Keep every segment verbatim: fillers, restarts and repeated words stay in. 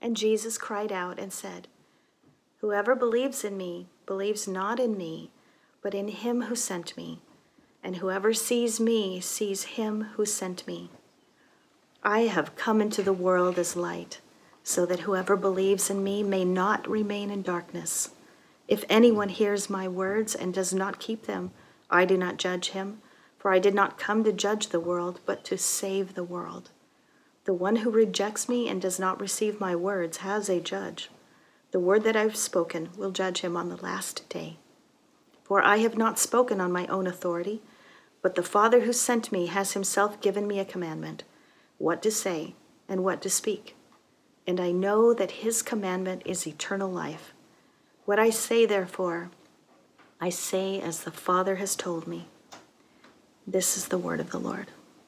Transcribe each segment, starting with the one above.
And Jesus cried out and said, "Whoever believes in me believes not in me, but in him who sent me. And whoever sees me sees him who sent me. I have come into the world as light, so that whoever believes in me may not remain in darkness. If anyone hears my words and does not keep them, I do not judge him, for I did not come to judge the world, but to save the world. The one who rejects me and does not receive my words has a judge. The word that I've spoken will judge him on the last day. For I have not spoken on my own authority, but the Father who sent me has himself given me a commandment, what to say and what to speak. And I know that his commandment is eternal life. What I say, therefore, I say as the Father has told me." This is the word of the Lord.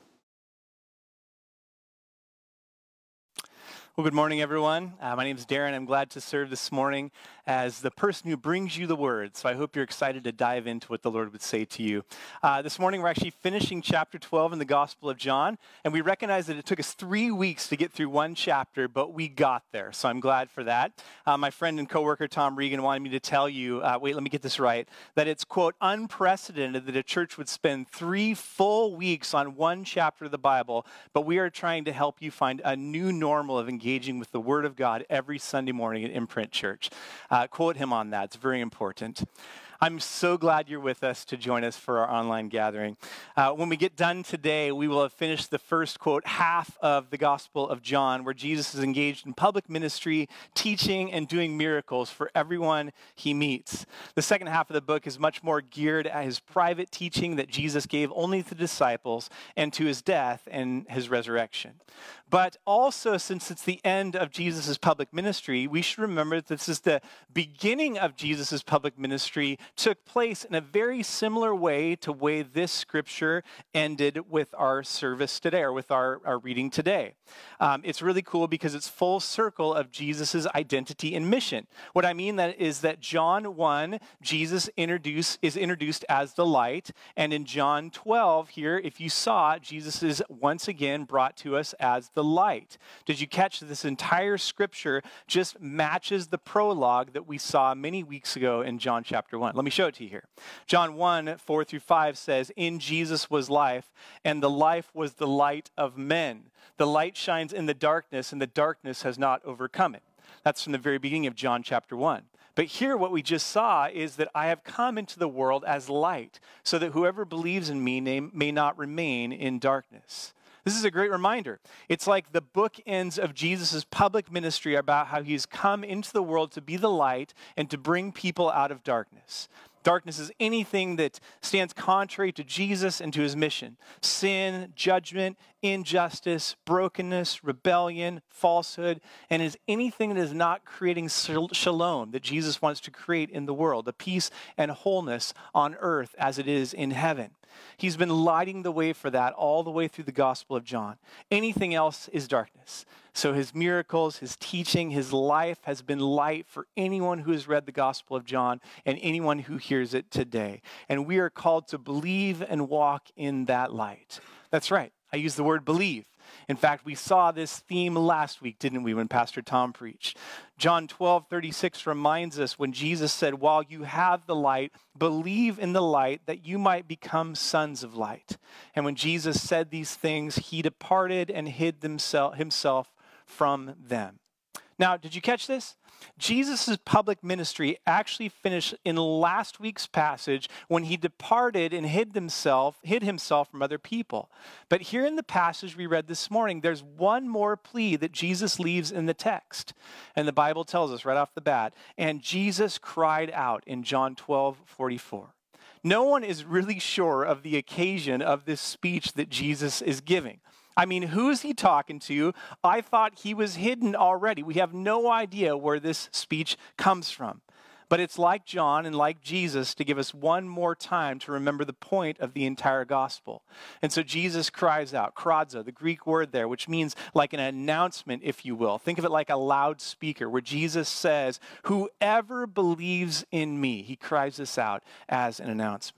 Well, good morning, everyone. Uh, my name is Darren. I'm glad to serve this morning as the person who brings you the word. So I hope you're excited to dive into what the Lord would say to you. Uh, this morning, we're actually finishing chapter twelve in the Gospel of John, and we recognize that it took us three weeks to get through one chapter, but we got there. So I'm glad for that. Uh, my friend and coworker, Tom Regan, wanted me to tell you, uh, wait, let me get this right, that it's, quote, unprecedented that a church would spend three full weeks on one chapter of the Bible, but we are trying to help you find a new normal of engagement engaging with the Word of God every Sunday morning at Imprint Church. Uh, quote him on that. It's very important. I'm so glad you're with us to join us for our online gathering. Uh, when we get done today, we will have finished the first, quote, half of the Gospel of John, where Jesus is engaged in public ministry, teaching, and doing miracles for everyone he meets. The second half of the book is much more geared at his private teaching that Jesus gave only to the disciples and to his death and his resurrection. But also, since it's the end of Jesus' public ministry, we should remember that this is the beginning of Jesus' public ministry took place in a very similar way to the way this scripture ended with our service today, or with our, our reading today. Um, it's really cool because it's full circle of Jesus' identity and mission. What I mean that is that John one, Jesus introduce, is introduced as the light, and in John twelve here, if you saw, Jesus is once again brought to us as the light. Did you catch that this entire scripture just matches the prologue that we saw many weeks ago in John chapter one? Let me show it to you here. John one, four through five says, "In Jesus was life, and the life was the light of men. The light shines in the darkness, and the darkness has not overcome it." That's from the very beginning of John chapter one. But here what we just saw is that I have come into the world as light, so that whoever believes in me may not remain in darkness. This is a great reminder. It's like the bookends of Jesus' public ministry about how he's come into the world to be the light and to bring people out of darkness. Darkness is anything that stands contrary to Jesus and to his mission. Sin, judgment, injustice, brokenness, rebellion, falsehood, and is anything that is not creating shalom that Jesus wants to create in the world, a peace and wholeness on earth as it is in heaven. He's been lighting the way for that all the way through the Gospel of John. Anything else is darkness. So his miracles, his teaching, his life has been light for anyone who has read the Gospel of John and anyone who hears it today. And we are called to believe and walk in that light. That's right. I use the word believe. In fact, we saw this theme last week, didn't we, when Pastor Tom preached? John twelve thirty-six reminds us when Jesus said, "While you have the light, believe in the light that you might become sons of light." And when Jesus said these things, he departed and hid himself from them. Now, did you catch this? Jesus' public ministry actually finished in last week's passage when he departed and hid himself, hid himself from other people. But here in the passage we read this morning, there's one more plea that Jesus leaves in the text. And the Bible tells us right off the bat, "And Jesus cried out" in John twelve forty-four. No one is really sure of the occasion of this speech that Jesus is giving. I mean, who's he talking to? I thought he was hidden already. We have no idea where this speech comes from. But it's like John and like Jesus to give us one more time to remember the point of the entire gospel. And so Jesus cries out, kradzo, the Greek word there, which means like an announcement, if you will. Think of it like a loudspeaker where Jesus says, "Whoever believes in me," he cries this out as an announcement.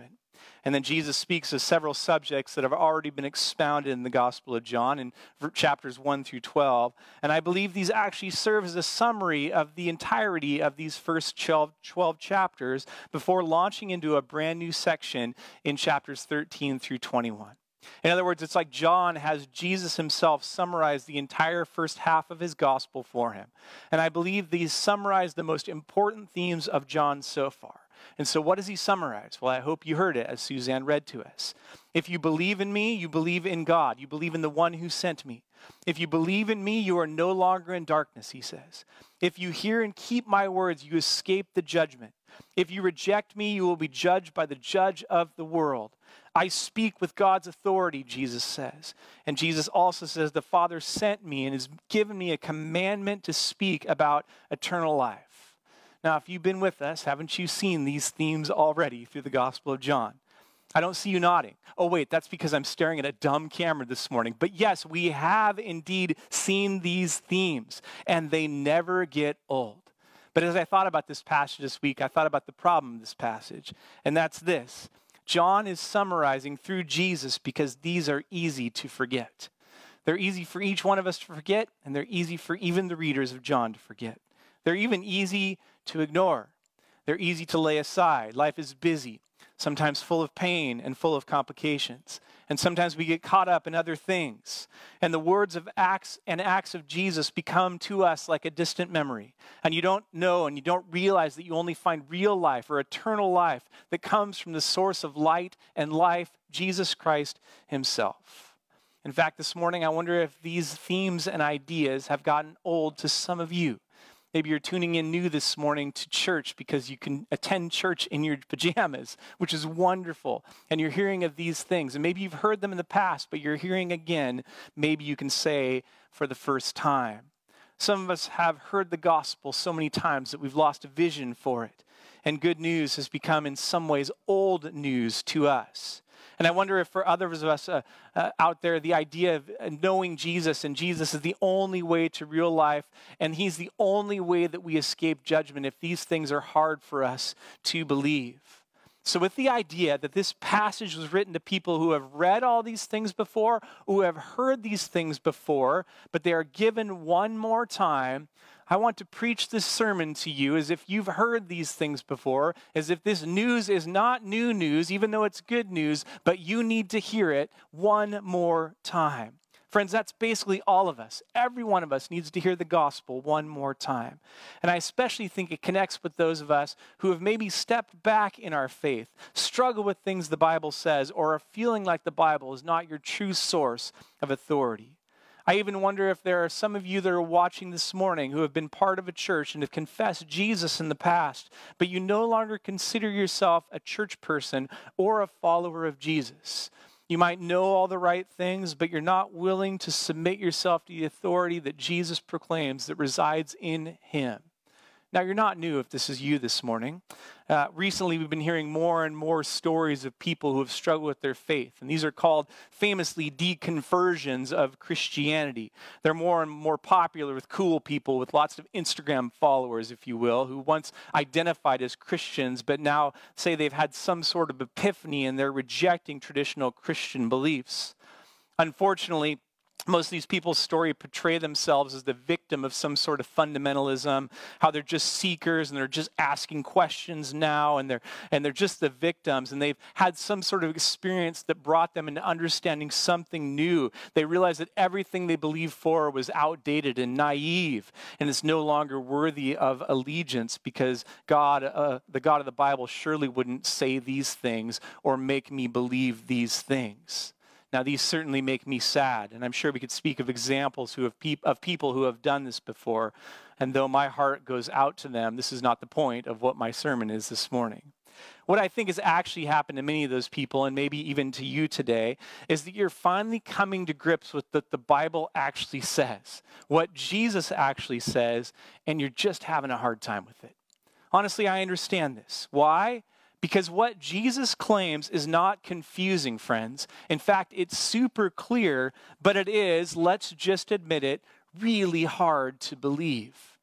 And then Jesus speaks of several subjects that have already been expounded in the Gospel of John in chapters one through twelve. And I believe these actually serve as a summary of the entirety of these first twelve, twelve chapters before launching into a brand new section in chapters thirteen through twenty-one. In other words, it's like John has Jesus himself summarize the entire first half of his gospel for him. And I believe these summarize the most important themes of John so far. And so what does he summarize? Well, I hope you heard it as Suzanne read to us. If you believe in me, you believe in God. You believe in the one who sent me. If you believe in me, you are no longer in darkness, he says. If you hear and keep my words, you escape the judgment. If you reject me, you will be judged by the judge of the world. I speak with God's authority, Jesus says. And Jesus also says, the Father sent me and has given me a commandment to speak about eternal life. Now, if you've been with us, haven't you seen these themes already through the Gospel of John? I don't see you nodding. Oh, wait, that's because I'm staring at a dumb camera this morning. But yes, we have indeed seen these themes, and they never get old. But as I thought about this passage this week, I thought about the problem of this passage, and that's this. John is summarizing through Jesus because these are easy to forget. They're easy for each one of us to forget, and they're easy for even the readers of John to forget. They're even easy to ignore. They're easy to lay aside. Life is busy, sometimes full of pain and full of complications. And sometimes we get caught up in other things. And the words of acts and acts of Jesus become to us like a distant memory. And you don't know and you don't realize that you only find real life or eternal life that comes from the source of light and life, Jesus Christ himself. In fact, this morning, I wonder if these themes and ideas have gotten old to some of you. Maybe you're tuning in new this morning to church because you can attend church in your pajamas, which is wonderful. And you're hearing of these things. And maybe you've heard them in the past, but you're hearing again, maybe you can say for the first time. Some of us have heard the gospel so many times that we've lost a vision for it. And good news has become in some ways old news to us. And I wonder if for others of us uh, uh, out there, the idea of knowing Jesus and Jesus is the only way to real life, and he's the only way that we escape judgment, if these things are hard for us to believe. So with the idea that this passage was written to people who have read all these things before, who have heard these things before, but they are given one more time, I want to preach this sermon to you as if you've heard these things before, as if this news is not new news, even though it's good news, but you need to hear it one more time. Friends, that's basically all of us. Every one of us needs to hear the gospel one more time. And I especially think it connects with those of us who have maybe stepped back in our faith, struggle with things the Bible says, or are feeling like the Bible is not your true source of authority. I even wonder if there are some of you that are watching this morning who have been part of a church and have confessed Jesus in the past, but you no longer consider yourself a church person or a follower of Jesus. You might know all the right things, but you're not willing to submit yourself to the authority that Jesus proclaims that resides in him. Now, you're not new if this is you this morning. Uh, recently, we've been hearing more and more stories of people who have struggled with their faith. And these are called famously deconversions of Christianity. They're more and more popular with cool people with lots of Instagram followers, if you will, who once identified as Christians, but now say they've had some sort of epiphany and they're rejecting traditional Christian beliefs. Unfortunately, most of these people's story portray themselves as the victim of some sort of fundamentalism, how they're just seekers and they're just asking questions now, and they're and they're just the victims, and they've had some sort of experience that brought them into understanding something new. They realize that everything they believed for was outdated and naive, and it's no longer worthy of allegiance because God, uh, the God of the Bible, surely wouldn't say these things or make me believe these things. Now, these certainly make me sad, and I'm sure we could speak of examples who have peop- of people who have done this before, and though my heart goes out to them, this is not the point of what my sermon is this morning. What I think has actually happened to many of those people, and maybe even to you today, is that you're finally coming to grips with what the Bible actually says, what Jesus actually says, and you're just having a hard time with it. Honestly, I understand this. Why? Because what Jesus claims is not confusing, friends. In fact, it's super clear, but it is, let's just admit it, really hard to believe.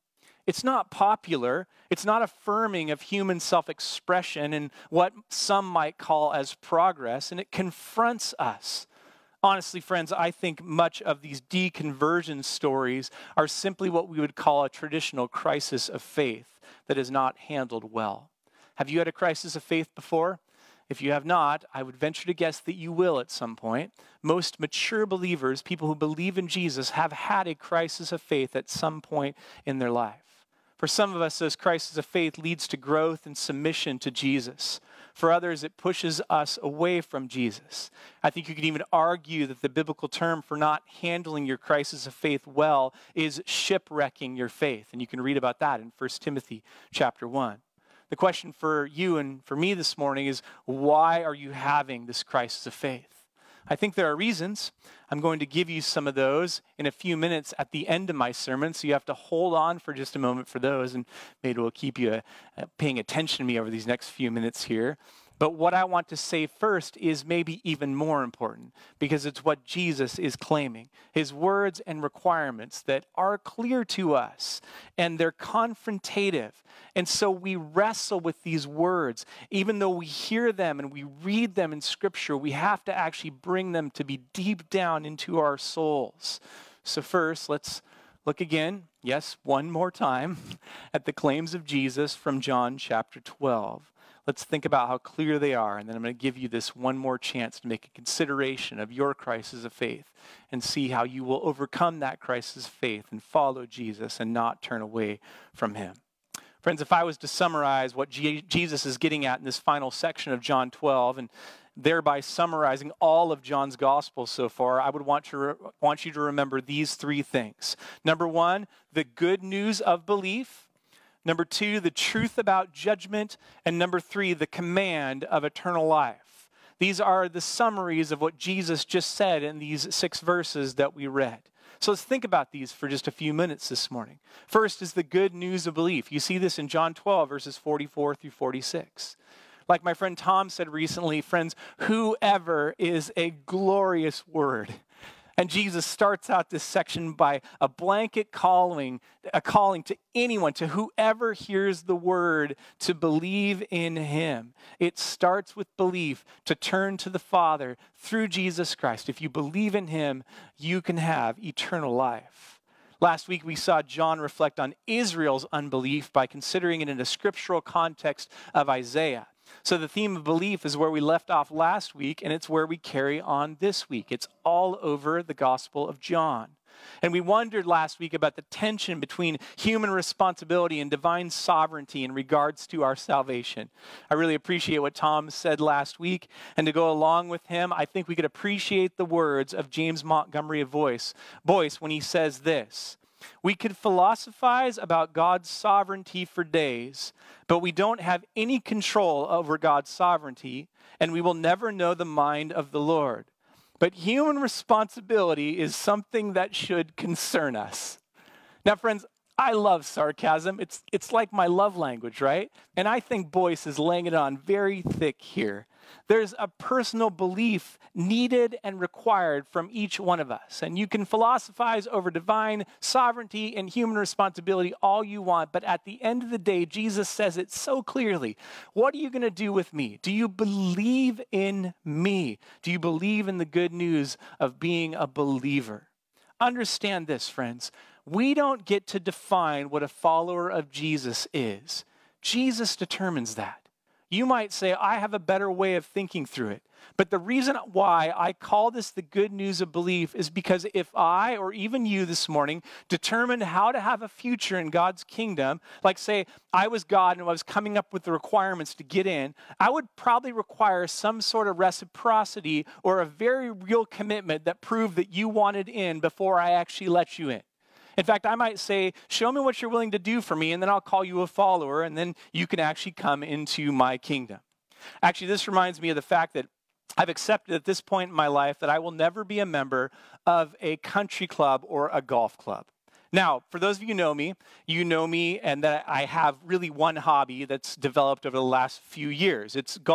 It's not popular. It's not affirming of human self-expression and what some might call as progress, and it confronts us. Honestly, friends, I think much of these deconversion stories are simply what we would call a traditional crisis of faith that is not handled well. Have you had a crisis of faith before? If you have not, I would venture to guess that you will at some point. Most mature believers, people who believe in Jesus, have had a crisis of faith at some point in their life. For some of us, those crises of faith leads to growth and submission to Jesus. For others, it pushes us away from Jesus. I think you could even argue that the biblical term for not handling your crisis of faith well is shipwrecking your faith. And you can read about that in First Timothy chapter one. The question for you and for me this morning is, why are you having this crisis of faith? I think there are reasons. I'm going to give you some of those in a few minutes at the end of my sermon, so you have to hold on for just a moment for those, and maybe we'll keep you uh, paying attention to me over these next few minutes here. But what I want to say first is maybe even more important, because it's what Jesus is claiming. His words and requirements that are clear to us, and they're confrontative. And so we wrestle with these words. Even though we hear them and we read them in Scripture, we have to actually bring them to be deep down into our souls. So first, let's look again, yes, one more time, at the claims of Jesus from John chapter twelve. Let's think about how clear they are, and then I'm going to give you this one more chance to make a consideration of your crisis of faith and see how you will overcome that crisis of faith and follow Jesus and not turn away from him. Friends, if I was to summarize what G- Jesus is getting at in this final section of John twelve, and thereby summarizing all of John's gospel so far, I would want, to re- want you to remember these three things. Number one, the good news of belief. Number two, the truth about judgment. And number three, the command of eternal life. These are the summaries of what Jesus just said in these six verses that we read. So let's think about these for just a few minutes this morning. First is the good news of belief. You see this in John twelve, verses forty-four through forty-six. Like my friend Tom said recently, friends, whoever is a glorious word. And Jesus starts out this section by a blanket calling, a calling to anyone, to whoever hears the word, to believe in him. It starts with belief, to turn to the Father through Jesus Christ. If you believe in him, you can have eternal life. Last week, we saw John reflect on Israel's unbelief by considering it in a scriptural context of Isaiah. So the theme of belief is where we left off last week, and it's where we carry on this week. It's all over the Gospel of John. And we wondered last week about the tension between human responsibility and divine sovereignty in regards to our salvation. I really appreciate what Tom said last week, and to go along with him, I think we could appreciate the words of James Montgomery Boyce, Boyce when he says this: we could philosophize about God's sovereignty for days, but we don't have any control over God's sovereignty, and we will never know the mind of the Lord. But human responsibility is something that should concern us. Now, friends, I love sarcasm. It's, it's like my love language, right? And I think Boyce is laying it on very thick here. There's a personal belief needed and required from each one of us. And you can philosophize over divine sovereignty and human responsibility all you want, but at the end of the day, Jesus says it so clearly. What are you going to do with me? Do you believe in me? Do you believe in the good news of being a believer? Understand this, friends. We don't get to define what a follower of Jesus is. Jesus determines that. You might say, I have a better way of thinking through it. But the reason why I call this the good news of belief is because if I, or even you this morning, determined how to have a future in God's kingdom, like say I was God and I was coming up with the requirements to get in, I would probably require some sort of reciprocity or a very real commitment that proved that you wanted in before I actually let you in. In fact, I might say, show me what you're willing to do for me, and then I'll call you a follower, and then you can actually come into my kingdom. Actually, this reminds me of the fact that I've accepted at this point in my life that I will never be a member of a country club or a golf club. Now, for those of you who know me, you know me and that I have really one hobby that's developed over the last few years. It's golfing.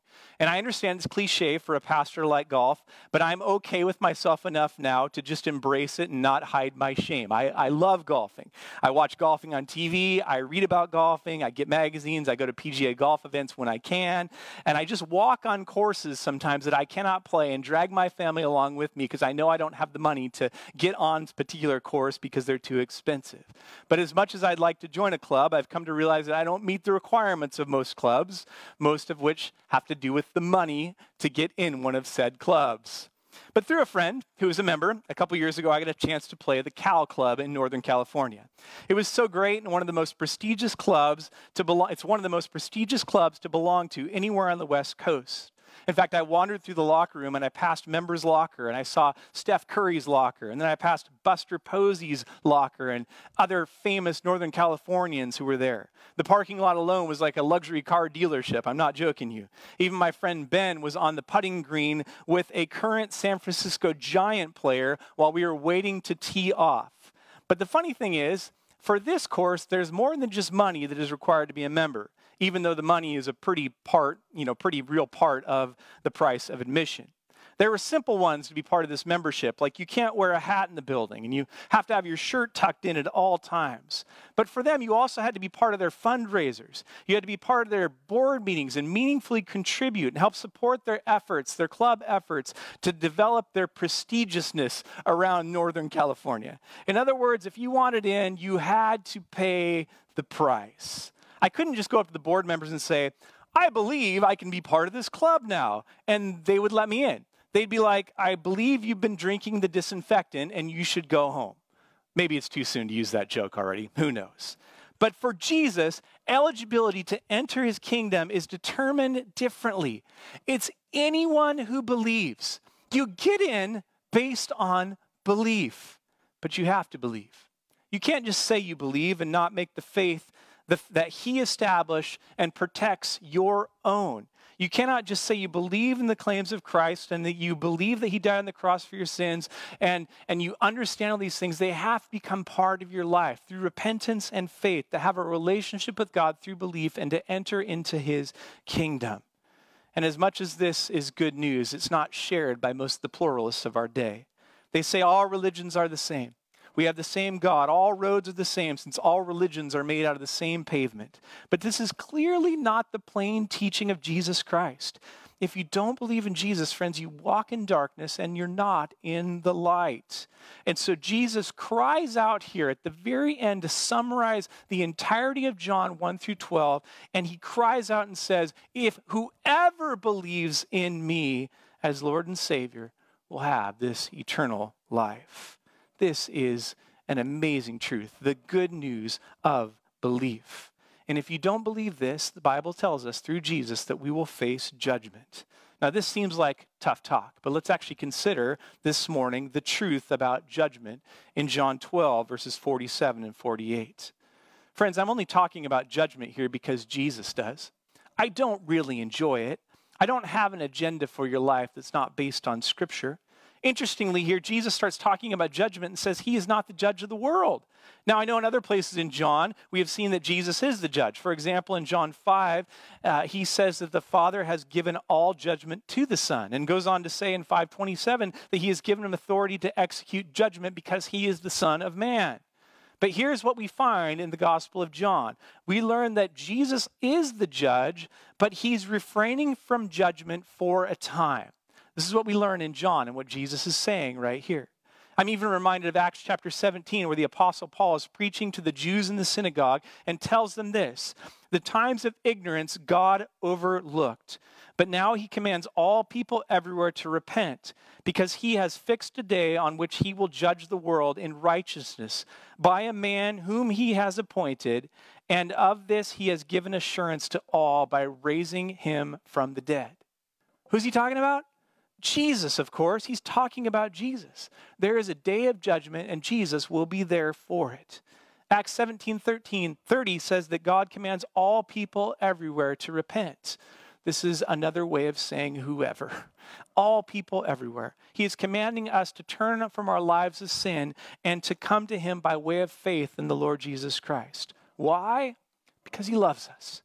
And I understand it's cliche for a pastor to like golf, but I'm okay with myself enough now to just embrace it and not hide my shame. I, I love golfing. I watch golfing on T V. I read about golfing. I get magazines. I go to P G A golf events when I can. And I just walk on courses sometimes that I cannot play and drag my family along with me because I know I don't have the money to get on a particular course because they're too expensive. But as much as I'd like to join a club, I've come to realize that I don't meet the requirements of most clubs, most of which have to do with the money to get in one of said clubs. But through a friend who was a member, a couple years ago, I got a chance to play the Cal Club in Northern California. It was so great and one of the most prestigious clubs to belong. It's one of the most prestigious clubs to belong to anywhere on the West Coast. In fact, I wandered through the locker room and I passed Members' Locker and I saw Steph Curry's locker. And then I passed Buster Posey's locker and other famous Northern Californians who were there. The parking lot alone was like a luxury car dealership. I'm not joking you. Even my friend Ben was on the putting green with a current San Francisco Giant player while we were waiting to tee off. But the funny thing is, for this course, there's more than just money that is required to be a member, even though the money is a pretty part, you know, pretty real part of the price of admission. There were simple ones to be part of this membership, like you can't wear a hat in the building and you have to have your shirt tucked in at all times. But for them, you also had to be part of their fundraisers. You had to be part of their board meetings and meaningfully contribute and help support their efforts, their club efforts to develop their prestigiousness around Northern California. In other words, if you wanted in, you had to pay the price. I couldn't just go up to the board members and say, I believe I can be part of this club now, and they would let me in. They'd be like, I believe you've been drinking the disinfectant and you should go home. Maybe it's too soon to use that joke already. Who knows? But for Jesus, eligibility to enter his kingdom is determined differently. It's anyone who believes. You get in based on belief, but you have to believe. You can't just say you believe and not make the faith the, that he established and protects your own. You cannot just say you believe in the claims of Christ and that you believe that he died on the cross for your sins and, and you understand all these things. They have to become part of your life through repentance and faith, to have a relationship with God through belief and to enter into his kingdom. And as much as this is good news, it's not shared by most of the pluralists of our day. They say all religions are the same. We have the same God. All roads are the same since all religions are made out of the same pavement. But this is clearly not the plain teaching of Jesus Christ. If you don't believe in Jesus, friends, you walk in darkness and you're not in the light. And so Jesus cries out here at the very end to summarize the entirety of John one through twelve. And he cries out and says, if whoever believes in me as Lord and Savior will have this eternal life. This is an amazing truth, the good news of belief. And if you don't believe this, the Bible tells us through Jesus that we will face judgment. Now, this seems like tough talk, but let's actually consider this morning the truth about judgment in John twelve, verses forty-seven and forty-eight. Friends, I'm only talking about judgment here because Jesus does. I don't really enjoy it. I don't have an agenda for your life that's not based on Scripture. Interestingly here, Jesus starts talking about judgment and says he is not the judge of the world. Now, I know in other places in John, we have seen that Jesus is the judge. For example, in John five, uh, he says that the Father has given all judgment to the Son, and goes on to say in five twenty-seven that he has given him authority to execute judgment because he is the Son of Man. But here's what we find in the Gospel of John. We learn that Jesus is the judge, but he's refraining from judgment for a time. This is what we learn in John and what Jesus is saying right here. I'm even reminded of Acts chapter seventeen, where the Apostle Paul is preaching to the Jews in the synagogue and tells them this: the times of ignorance God overlooked, but now he commands all people everywhere to repent, because he has fixed a day on which he will judge the world in righteousness by a man whom he has appointed, and of this he has given assurance to all by raising him from the dead. Who's he talking about? Jesus, of course. He's talking about Jesus. There is a day of judgment, and Jesus will be there for it. Acts seventeen, thirteen, thirty says that God commands all people everywhere to repent. This is another way of saying whoever. All people everywhere. He is commanding us to turn from our lives of sin and to come to him by way of faith in the Lord Jesus Christ. Why? Because he loves us.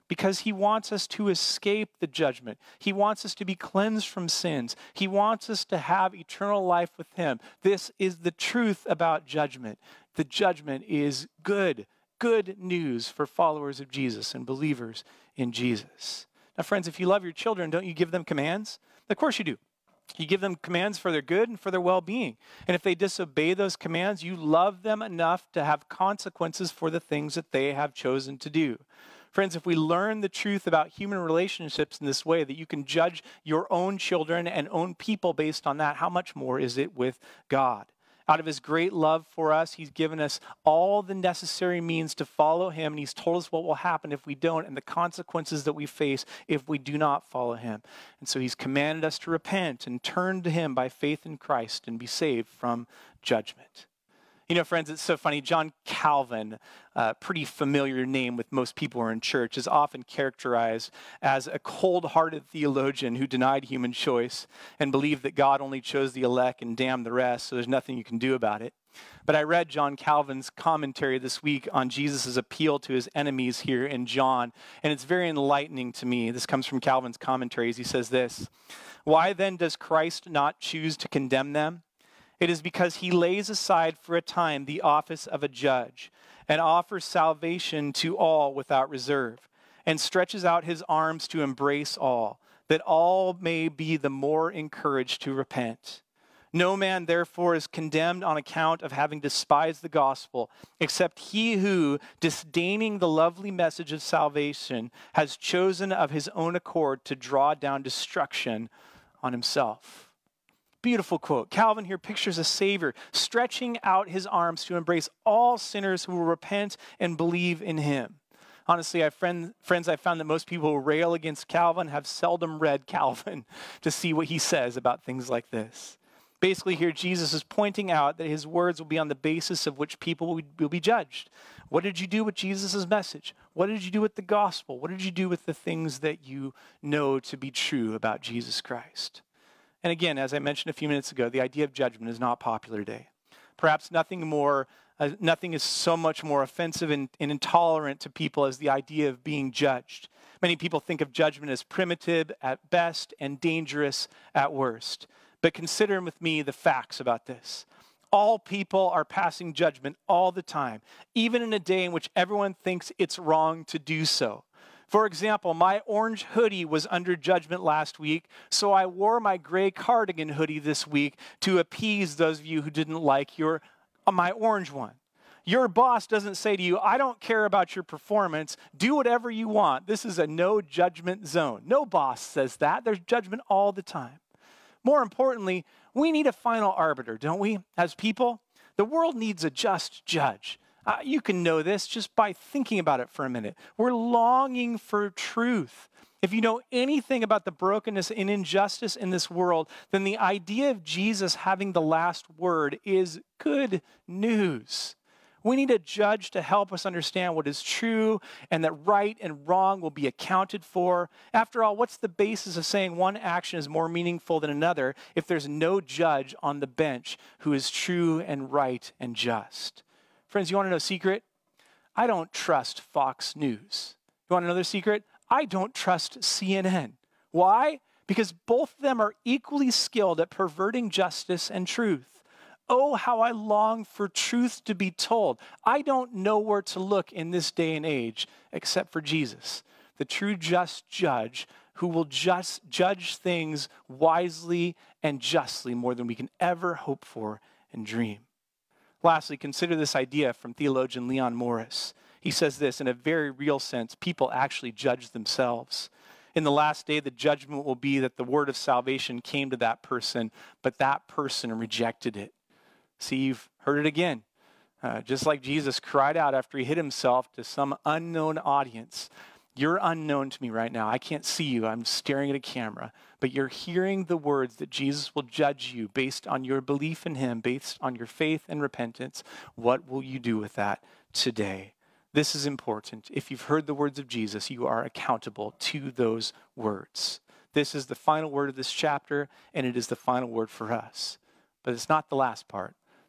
because he wants us to escape the judgment. He wants us to be cleansed from sins. He wants us to have eternal life with him. This is the truth about judgment. The judgment is good, good news for followers of Jesus and believers in Jesus. Now, friends, if you love your children, don't you give them commands? Of course you do. You give them commands for their good and for their well-being. And if they disobey those commands, you love them enough to have consequences for the things that they have chosen to do. Friends, if we learn the truth about human relationships in this way, that you can judge your own children and own people based on that, how much more is it with God? Out of his great love for us, he's given us all the necessary means to follow him, and he's told us what will happen if we don't and the consequences that we face if we do not follow him. And so he's commanded us to repent and turn to him by faith in Christ and be saved from judgment. You know, friends, it's so funny. John Calvin, a pretty familiar name with most people who are in church, is often characterized as a cold-hearted theologian who denied human choice and believed that God only chose the elect and damned the rest, so there's nothing you can do about it. But I read John Calvin's commentary this week on Jesus' appeal to his enemies here in John, and it's very enlightening to me. This comes from Calvin's commentaries. He says this, "Why then does Christ not choose to condemn them? It is because he lays aside for a time the office of a judge and offers salvation to all without reserve and stretches out his arms to embrace all, that all may be the more encouraged to repent. No man, therefore, is condemned on account of having despised the gospel, except he who, disdaining the lovely message of salvation, has chosen of his own accord to draw down destruction on himself." Beautiful quote. Calvin here pictures a Savior stretching out his arms to embrace all sinners who will repent and believe in him. Honestly, I friend, friends, I found that most people who rail against Calvin have seldom read Calvin to see what he says about things like this. Basically here, Jesus is pointing out that his words will be on the basis of which people will be judged. What did you do with Jesus' message? What did you do with the gospel? What did you do with the things that you know to be true about Jesus Christ? And again, as I mentioned a few minutes ago, the idea of judgment is not popular today. Perhaps nothing more, uh, nothing is so much more offensive and, and intolerant to people as the idea of being judged. Many people think of judgment as primitive at best and dangerous at worst. But consider with me the facts about this. All people are passing judgment all the time, even in a day in which everyone thinks it's wrong to do so. For example, my orange hoodie was under judgment last week, so I wore my gray cardigan hoodie this week to appease those of you who didn't like your uh, my orange one. Your boss doesn't say to you, "I don't care about your performance, do whatever you want. This is a no judgment zone." No boss says that. There's judgment all the time. More importantly, we need a final arbiter, don't we, as people? The world needs a just judge. Uh, you can know this just by thinking about it for a minute. We're longing for truth. If you know anything about the brokenness and injustice in this world, then the idea of Jesus having the last word is good news. We need a judge to help us understand what is true and that right and wrong will be accounted for. After all, what's the basis of saying one action is more meaningful than another if there's no judge on the bench who is true and right and just? Friends, you want to know a secret? I don't trust Fox News. You want another secret? I don't trust C N N. Why? Because both of them are equally skilled at perverting justice and truth. Oh, how I long for truth to be told. I don't know where to look in this day and age except for Jesus, the true just judge who will just judge things wisely and justly more than we can ever hope for and dream. Lastly, consider this idea from theologian Leon Morris. He says this, in a very real sense, people actually judge themselves. In the last day, the judgment will be that the word of salvation came to that person, but that person rejected it. See, you've heard it again. Uh, just like Jesus cried out after he hid himself to some unknown audience. You're unknown to me right now. I can't see you. I'm staring at a camera. But you're hearing the words that Jesus will judge you based on your belief in him, based on your faith and repentance. What will you do with that today? This is important. If you've heard the words of Jesus, you are accountable to those words. This is the final word of this chapter, and it is the final word for us. But it's not the last part.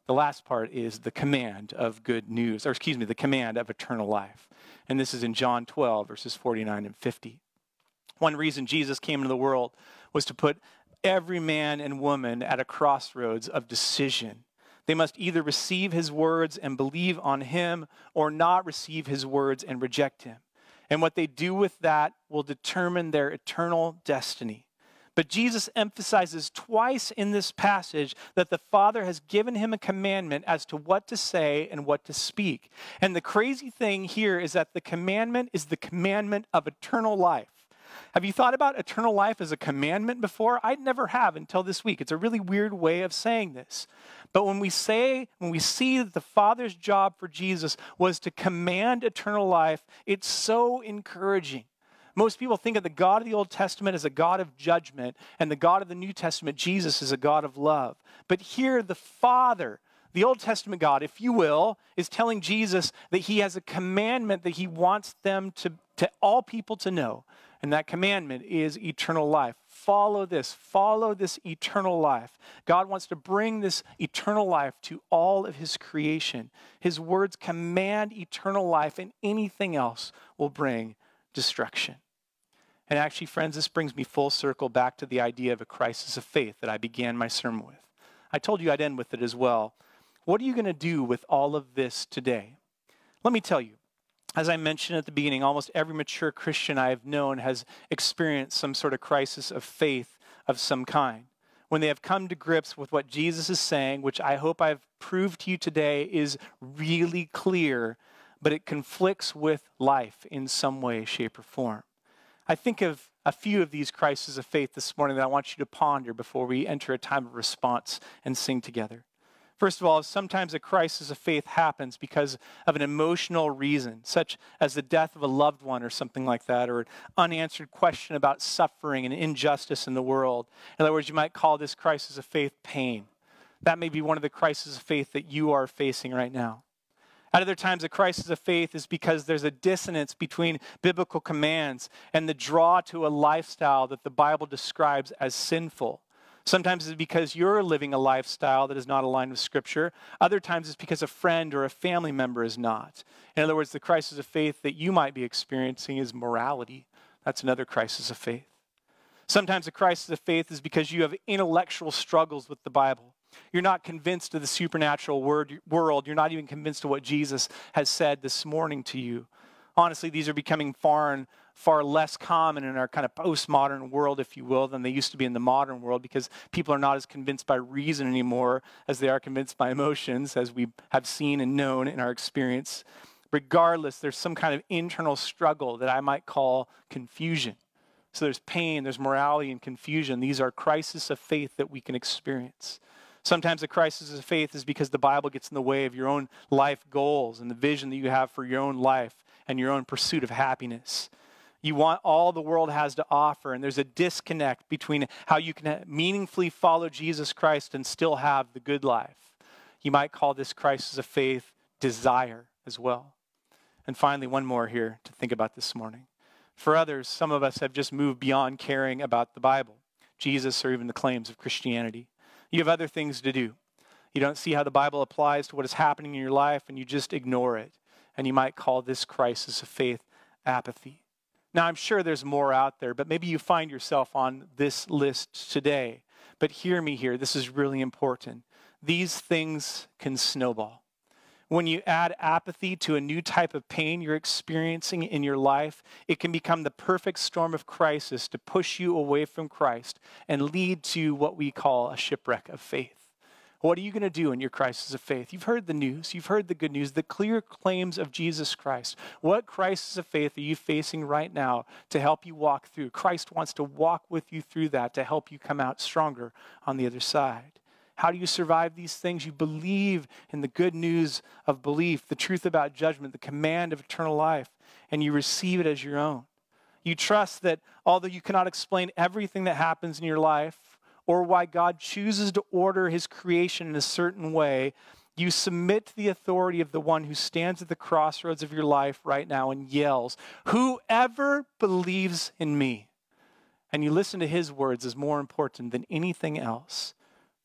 The last part is the command of good news, or excuse me, the command of eternal life. And this is in John twelve, verses forty-nine and fifty. One reason Jesus came into the world was to put every man and woman at a crossroads of decision. They must either receive his words and believe on him or not receive his words and reject him. And what they do with that will determine their eternal destiny. But Jesus emphasizes twice in this passage that the Father has given him a commandment as to what to say and what to speak. And the crazy thing here is that the commandment is the commandment of eternal life. Have you thought about eternal life as a commandment before? I never have until this week. It's a really weird way of saying this. But when we say, when we see that the Father's job for Jesus was to command eternal life, it's so encouraging. Most people think of the God of the Old Testament as a God of judgment, and the God of the New Testament, Jesus, is a God of love. But here, the Father, the Old Testament God, if you will, is telling Jesus that he has a commandment that he wants them to, to all people to know. And that commandment is eternal life. Follow this. Follow this eternal life. God wants to bring this eternal life to all of his creation. His words command eternal life, and anything else will bring destruction. And actually, friends, this brings me full circle back to the idea of a crisis of faith that I began my sermon with. I told you I'd end with it as well. What are you going to do with all of this today? Let me tell you. As I mentioned at the beginning, almost every mature Christian I have known has experienced some sort of crisis of faith of some kind. When they have come to grips with what Jesus is saying, which I hope I've proved to you today is really clear, but it conflicts with life in some way, shape, or form. I think of a few of these crises of faith this morning that I want you to ponder before we enter a time of response and sing together. First of all, sometimes a crisis of faith happens because of an emotional reason, such as the death of a loved one or something like that, or an unanswered question about suffering and injustice in the world. In other words, you might call this crisis of faith pain. That may be one of the crises of faith that you are facing right now. At other times, a crisis of faith is because there's a dissonance between biblical commands and the draw to a lifestyle that the Bible describes as sinful. Sometimes it's because you're living a lifestyle that is not aligned with Scripture. Other times it's because a friend or a family member is not. In other words, the crisis of faith that you might be experiencing is morality. That's another crisis of faith. Sometimes a crisis of faith is because you have intellectual struggles with the Bible. You're not convinced of the supernatural word, world. You're not even convinced of what Jesus has said this morning to you. Honestly, these are becoming far and far less common in our kind of postmodern world, if you will, than they used to be in the modern world, because people are not as convinced by reason anymore as they are convinced by emotions, as we have seen and known in our experience. Regardless, there's some kind of internal struggle that I might call confusion. So there's pain, there's morality and confusion. These are crises of faith that we can experience. Sometimes a crisis of faith is because the Bible gets in the way of your own life goals and the vision that you have for your own life and your own pursuit of happiness. You want all the world has to offer, and there's a disconnect between how you can meaningfully follow Jesus Christ and still have the good life. You might call this crisis of faith desire as well. And finally, one more here to think about this morning. For others, some of us have just moved beyond caring about the Bible, Jesus, or even the claims of Christianity. You have other things to do. You don't see how the Bible applies to what is happening in your life, and you just ignore it. And you might call this crisis of faith apathy. Now, I'm sure there's more out there, but maybe you find yourself on this list today. But hear me here. This is really important. These things can snowball. When you add apathy to a new type of pain you're experiencing in your life, it can become the perfect storm of crisis to push you away from Christ and lead to what we call a shipwreck of faith. What are you going to do in your crisis of faith? You've heard the news. You've heard the good news, the clear claims of Jesus Christ. What crisis of faith are you facing right now to help you walk through? Christ wants to walk with you through that to help you come out stronger on the other side. How do you survive these things? You believe in the good news of belief, the truth about judgment, the command of eternal life, and you receive it as your own. You trust that although you cannot explain everything that happens in your life, or why God chooses to order his creation in a certain way, you submit to the authority of the one who stands at the crossroads of your life right now and yells, "Whoever believes in me." And you listen to his words is more important than anything else.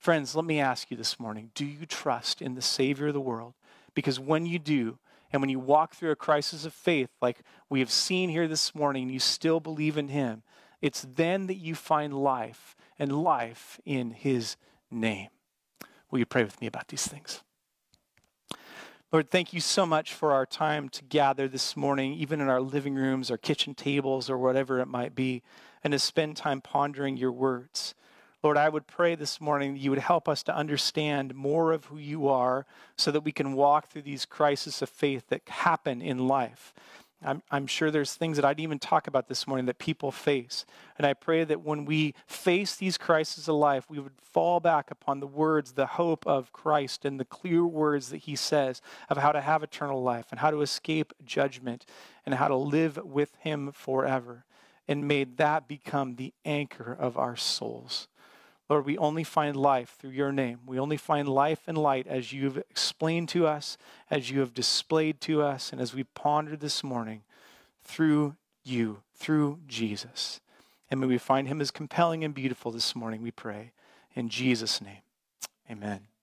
Friends, let me ask you this morning, do you trust in the Savior of the world? Because when you do, and when you walk through a crisis of faith like we have seen here this morning, you still believe in him, it's then that you find life, and life in his name. Will you pray with me about these things? Lord, thank you so much for our time to gather this morning, even in our living rooms, our kitchen tables, or whatever it might be, and to spend time pondering your words. Lord, I would pray this morning that you would help us to understand more of who you are so that we can walk through these crises of faith that happen in life. I'm, I'm sure there's things that I didn't even talk about this morning that people face. And I pray that when we face these crises of life, we would fall back upon the words, the hope of Christ, and the clear words that he says of how to have eternal life and how to escape judgment and how to live with him forever. And may that become the anchor of our souls. Lord, we only find life through your name. We only find life and light as you've explained to us, as you have displayed to us, and as we pondered this morning through you, through Jesus. And may we find him as compelling and beautiful this morning, we pray. In Jesus' name, amen.